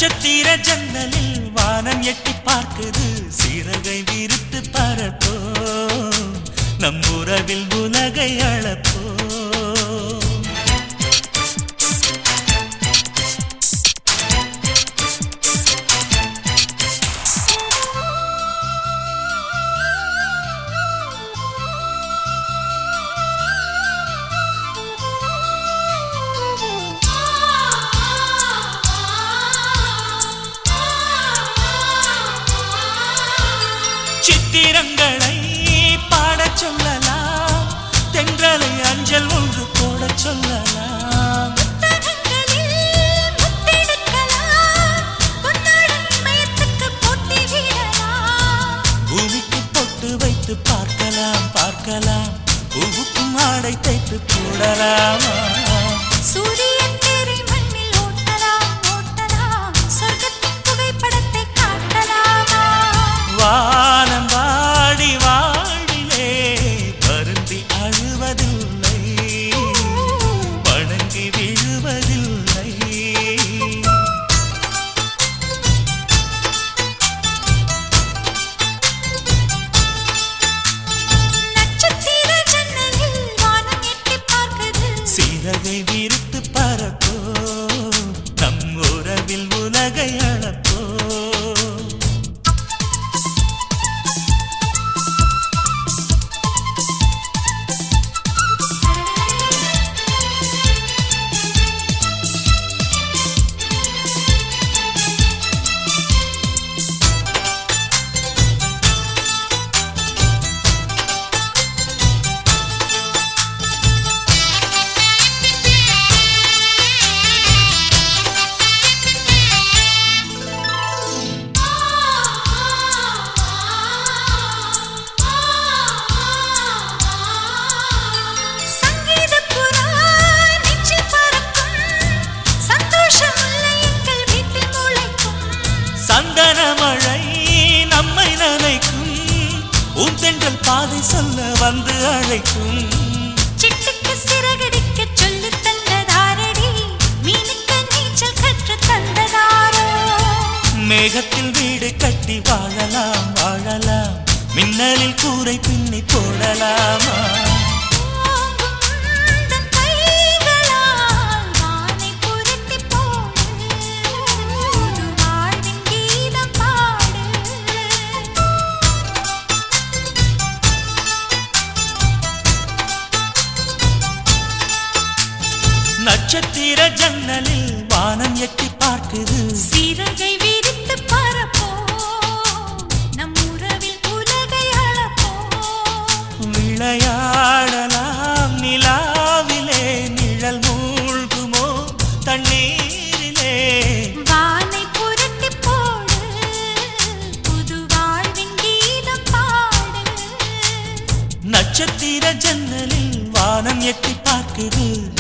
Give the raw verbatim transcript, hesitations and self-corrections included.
நட்சத்திர ஜன்னலில் வானம் எட்டி பார்க்குது சிறகை விரித்து பறப்போ நம் உறவில் உலகை அளப்போ சித்திரங்களை பாடச் சொல்லலாம் தென்றலை அஞ்சல் ஒன்று போடச் சொல்லலாம் பூமிக்கு பொட்டு வைத்து பார்க்கலாம் பார்க்கலாம் பூவுக்கும் ஆடை தைத்து போடலாமா சூரியன் தேரை மண்ணில் ஓட்டலாம் ஓட்டலாம் சொர்க்கத்தின் புகைப்படத்தை காட்டலாமா வானம் வாடி வாடிலே வருந்தி அழுவதில்லை வணங்கி விழுவதில்லை நட்சத்திர ஜன்னலில் வானம் எட்டி பார்க்குது சிறகை விரித்து பறப்போ நம் உறவில் உலகை அளப்போ சந்தனமழை நம்மை நினைக்கும் உன் தென்றல் பாதை சொல்ல வந்து அழைக்கும் சிட்டுக்கு சிறகடிக்க சொல்லி தந்ததாரடி மீனுக்கு நீச்சல் கற்று தந்ததாரோ மேகத்தில் வீடு கட்டி வாழலாம் வாழலாம் மின்னலில் கூரை பின்னி போடலாமா நட்சத்திர ஜன்னலில் வானம் எட்டி பார்க்குது சிறகை விரித்து பறப்போ நம் உறவில் உலகை அளப்போ விளையாடலாம் நிலாவிலே நிழல் மூழ்குமோ தண்ணீரிலே வானை புரட்டி போடு புது வாழ்வின் கீதம் பாடு நட்சத்திர ஜன்னலில் வானம் எட்டி பார்க்குது